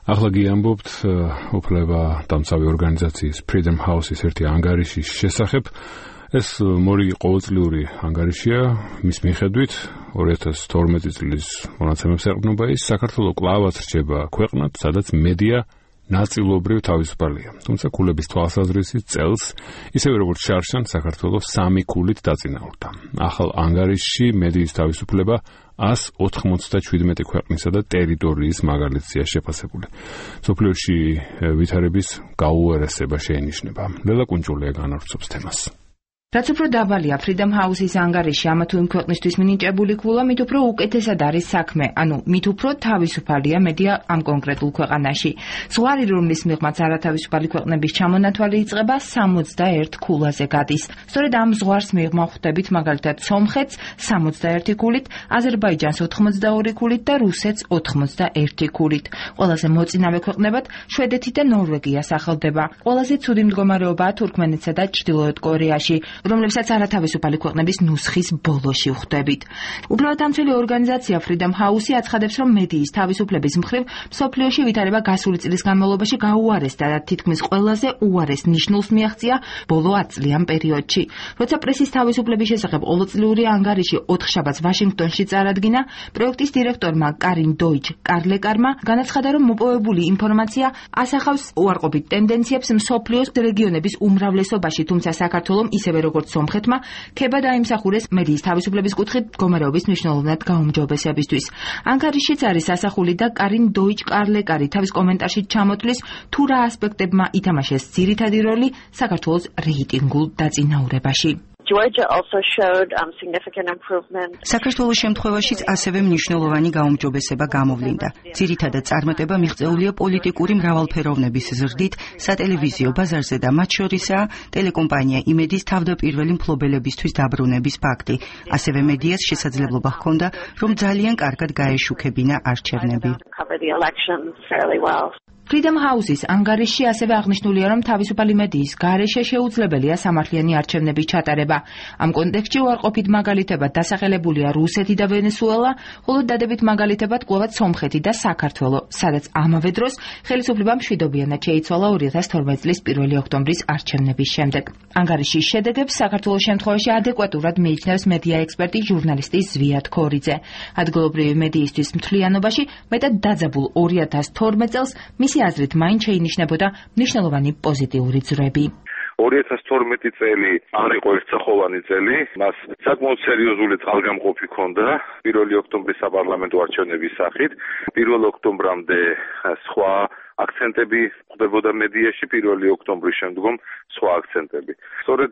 ახლა გიამბობთ უფლება დამცავი ორგანიზაციის Freedom House-ის ერთი ანგარიშის შესახებ. ეს მორიგი ყოველწლიური ანგარიშია, მის მიხედვით 2012 წლის მონაცემებს ეყრდნობა ის საქართველო კვლავაც რჩება ქვეყნად, სადაც მედია ნაწილობრივ თავისუფალია. თუმცა ქულების თვალსაზრისით წელს, ისევე როგორც შარშან, საქართველო 3 ქულით დაწინაურდა. ახალ ანგარიშში მედიის თავისუფლება 197 ქვეყნისა და ტერიტორიის მაგალითია შეფასებული. მსოფლიოში ვითარების გაუარესება შეინიშნება. ლელა კუნჭულია განავრცობს თემას. რაც უფრო დაბალია Freedom House-ის ანგარიში ამა თუ იმ ქვეყნისთვის მინიჭებული ქულა, მით უფრო უკეთესად არის საქმე, ანუ მით უფრო თავისუფალია მედია ამ კონკრეტულ ქვეყანაში. ზღვარი, რომლის მიღმაც არათავისუფალი ქვეყნების ჩამონათვალი იწყება 61 ქულაზე გადის. სწორედ ამ ზღვარს მიღმა ხვდებით მაგალითად სომხეთს 61 ქულით, აზერბაიჯანს 82 ქულით და რუსეთს 81 ქულით. ყველაზე მოწინავე ქვეყნებად შვედეთი და ნორვეგია სახელდება. ყველაზე ცუდი მდგომარეობაა თურქმენეთსა და ჩრდილოეთ კორეაში, რომლებსაც არათავისუფალი ქვეყნების ნუსხის ბოლოში ხვდებით. უფლებადამცველი ორგანიზაცია Freedom House აცხადებს, რომ მედიის თავისუფლების მხრივ მსოფლიოში ვითარება გასული წლის განმავლობაში გაუარესდა და თითქმის ყველაზე უარეს ნიშნულს მიაღწია ბოლო 10 წლიან პერიოდში. როცა პრესის თავისუფლების შესახებ ყოველწლიური ანგარიში 4 შაბათს ვაშინგტონში წარადგინა, პროექტის დირექტორმა კარინ დოიჩ კარლეკარმა განაცხადა, რომ მოპოვებული ინფორმაცია ასახავს უარყოფით ტენდენციებს მსოფლიოს რეგიონების უმრავლესობაში, თუმცა საქართველომ ისევე როგორც სომხეთმა, ქება დაიმსახურეს მედიის თავისუფლების კუთხით მდგომარეობის მნიშვნელოვნად გაუმჯობესებისთვის. ანგარიშიც არის ასახული და კარინ დოიჩ კარლეკარი თავის კომენტარში ჩამოთვლის, თუ რა ასპექტებმა ითამაშეს ძირითადი როლი საქართველოს რეიტინგულ დაწინაურებაში. საქართველოს შემთხვევაშიც ასევე მნიშვნელოვანი გაუმჯობესება გამოვლინდა. ძირითადად წარმატება მიღწეულია პოლიტიკური მრავალფეროვნების ზრდით, სატელევიზიო ბაზარზე და მათ შორისაა ტელეკომპანია იმედის თავდაპირველი მფლობელებისთვის დაბრუნების ფაქტი. ასევე მედიას შესაძლებლობა ჰქონდა, რომ ძალიან კარგად გაეშუქებინა არჩევნები. Freedom House-ის ანგარიშში ასევე აღნიშნულია, რომ თავისუფალი მედიის გარეშე შეუძლებელია სამართლიანი არჩევნების ჩატარება. ამ კონტექსტში უარყოფით მაგალითებად დასახელებულია რუსეთი და ვენესუელა, ხოლო დადებით მაგალითებად კვლავაც სომხეთი და საქართველო, სადაც ამავე დროს ხელისუფლება მშვიდობიანად შეიცვალა 2012 წლის 1 ოქტომბრის არჩევნების შემდეგ. ანგარიშის შედეგებს საქართველოს შემთხვევაში ადეკვატურად მიიჩნევს მედია ექსპერტი ჟურნალისტი ზვიად ქორიძე. ადგილობრივი მედიისთვის მთლიანობაში მეტად დაძაბულ 2012 წელს მისი აზრით მაინც შეინიშნებოდა მნიშვნელოვანი პოზიტიური ძრები. 2012 წელი არ იყო ერთსახოვანი წელი, მას საკმაოდ სერიოზული წყალგამყოფი ჰქონდა 1 ოქტომბრის საპარლამენტო არჩევნების სახით. 1 ოქტომბრამდე სხვა აქცენტები ხდებოდა მედიაში, 1 ოქტომბრის შემდგომ სხვა აქცენტები. სწორედ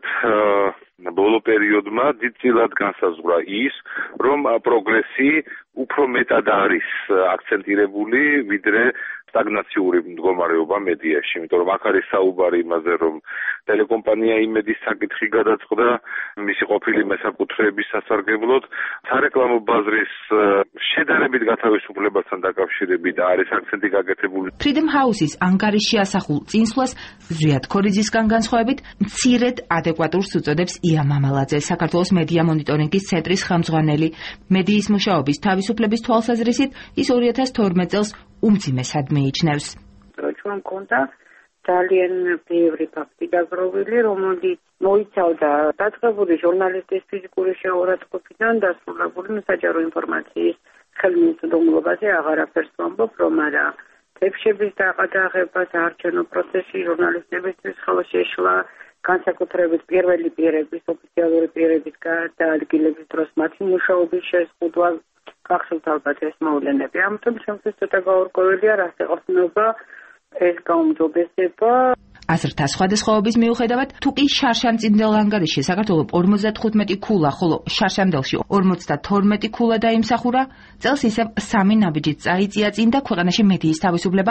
ბოლო პერიოდმა დიდწილად განსაზღვრა ის, რომ პროგრესი უფრო მეტად არის აქცენტირებული, ვიდრე სტაგნაციური მდგომარეობა მედიაში, იმიტომ რომ აქ არის საუბარი იმაზე, რომ ტელეკომპანია იმედის საკითხი გადაწყდა მისი ყოფილი მესაკუთრეების სასარგებლოდ, სარეკლამო ბაზრის შედარებით გათავისუფლებასთან დაკავშირებით არის აქცენტი გაკეთებული. Freedom House-ის ანგარიში ასახულ წინსვლას ზვიად ქორიძისგან განსხვავებით მცირედ ადეკვატურს უწოდებს ია მამალაძე, საქართველოს მედია მონიტორინგის ცენტრის ხელმძღვანელი. მედიის მუშაობის თავისუფლების თვალსაზრისით ის 2012 წელს უმძიმესად მიიჩნევს. ჩვენ მქონდა ძალიან ბევრი ფაქტი დაგროვილი, რომელიც მოიცავდა დაწყებული ჟურნალისტის ფიზიკური შეურაცხყოფიდან დასრულებული საჯარო ინფორმაციის ხელმისაწვდომობაზე აღარაფერს ვამბობ, რომ არა თეფშების დაყადაღება საარჩევნო პროცესში ჟურნალისტებისთვის ხოლო შეშლა განსაკუთრებით პირველი პირების, ოფიციალური პირების გადაადგილების დროს მათი მუშაობის შეზღუდვა გახსოვთ ალბათ ეს მოვლენები. ამიტომ შემთხვევით ცოტა გაურკვეველია, რას ეყრდნობა ეს გაუმჯობესება. აზრთა სხვადასხვაობის მიუხედავად, თუ კი შარშანწინდელ ანგარიშში საქართველოს 55 ქულა, ხოლო შარშანდელში 52 ქულა დაიმსახურა, წელს ისევ 3 ნაბიჯით წაიწია წინ და ქვეყანაში მედიის თავისუფლება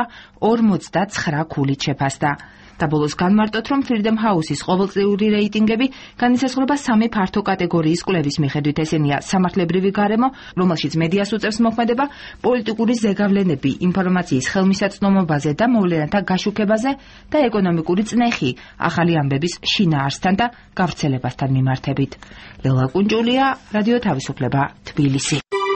49 ქულით შეფასდა. და ბოლოს განმარტოთ, რომ Freedom House-ის ყოველწლიური რეიტინგები განისაზღვრება 3 ფართო კატეგორიის კვლევის მიხედვით. ესენია სამართლებრივი გარემო, რომელშიც მედიას უწევს მოქმედება, პოლიტიკური ზეგავლენები, ინფორმაციის ხელმისაწვდომობაზე და მოვლენათა გაშუქებაზე და ეკონომიკური წნეხი, ახალი ამბების შინაარსთან და გავრცელებასთან მიმართებით. ლელა კუნჭულია, რადიო თავისუფლება, თბილისი.